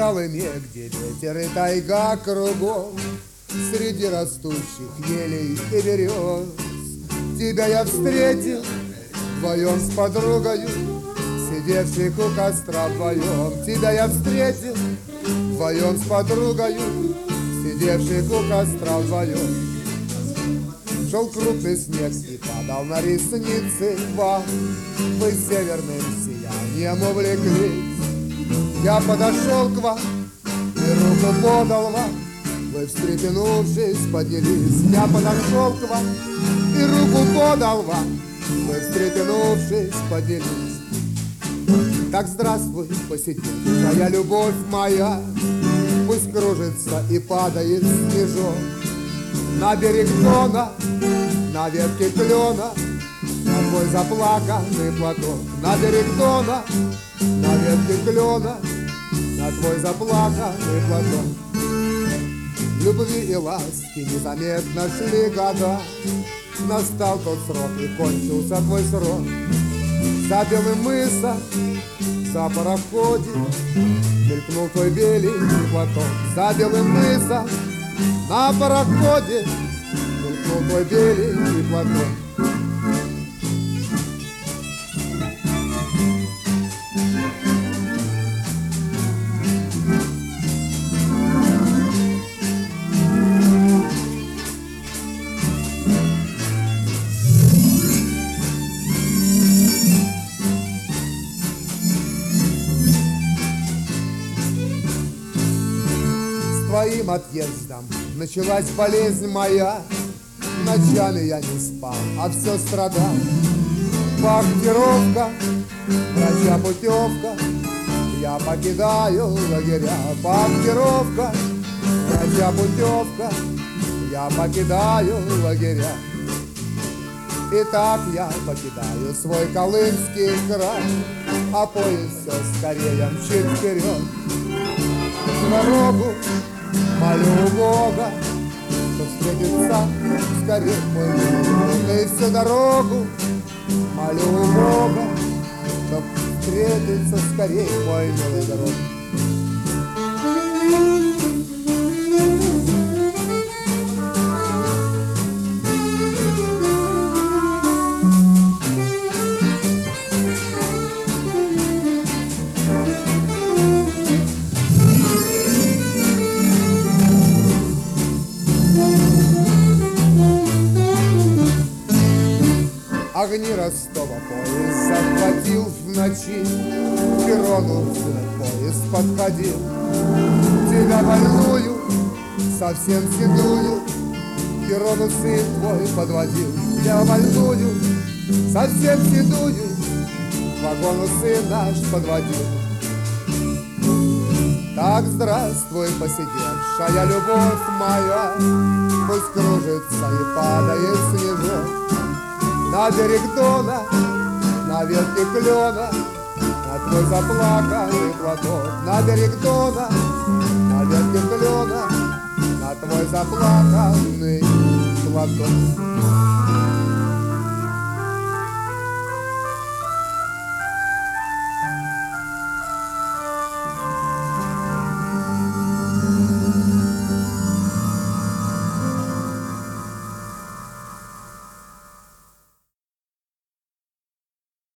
скалами, где ветер и тайга кругом, среди растущих елей и берез. Тебя я встретил вдвоем с подругою, сидевших у костра вдвоем. Тебя я встретил вдвоем с подругою, сидевших у костра вдвоем. Шел крупный снег и падал на ресницы вам, вы северным сиянием увлеклись. Я подошел к вам и руку подал вам, вы, встрепенувшись, поднялись. Я подошел к вам и руку подал вам, вы, встрепенувшись, поднялись. Так здравствуй, посетитель, любовь моя, пусть кружится и падает снежок на берег Дона, на ветке клена, на твой заплаканный платок. На берег Дона, на ветке клена, на твой заплаканный платок. Любви и ласки незаметно шли года, настал тот срок и кончился твой срок. За белым мысом, за пароходе мелькнул твой беленький платок. За белым мысом на пароходе мелькнул твой беленький платок. Твоим отъездом началась болезнь моя, ночами я не спал, а все страдал. Бомбардировка, врача путевка, я покидаю лагеря. Бомбардировка, врача путевка, я покидаю лагеря. И так я покидаю свой колымский край, а поезд все скорее мчит вперед. Дорогу молю Бога, что встретится скорее мой милый. И всю дорогу молю Бога, что встретится скорее мой милый дорог. Огни Ростова поезд захватил в ночи, к перрону поезд подходил. Тебя больную, совсем седую, к перрону сын твой подводил. Тебя больную, совсем седую, к вагону сын наш подводил. Так здравствуй, посидевшая любовь моя, пусть кружится и падает снежок на берег Дона, на ветке клена, на твой заплаканный платок. На берег Дона, на ветке клена, на твой заплаканный платок.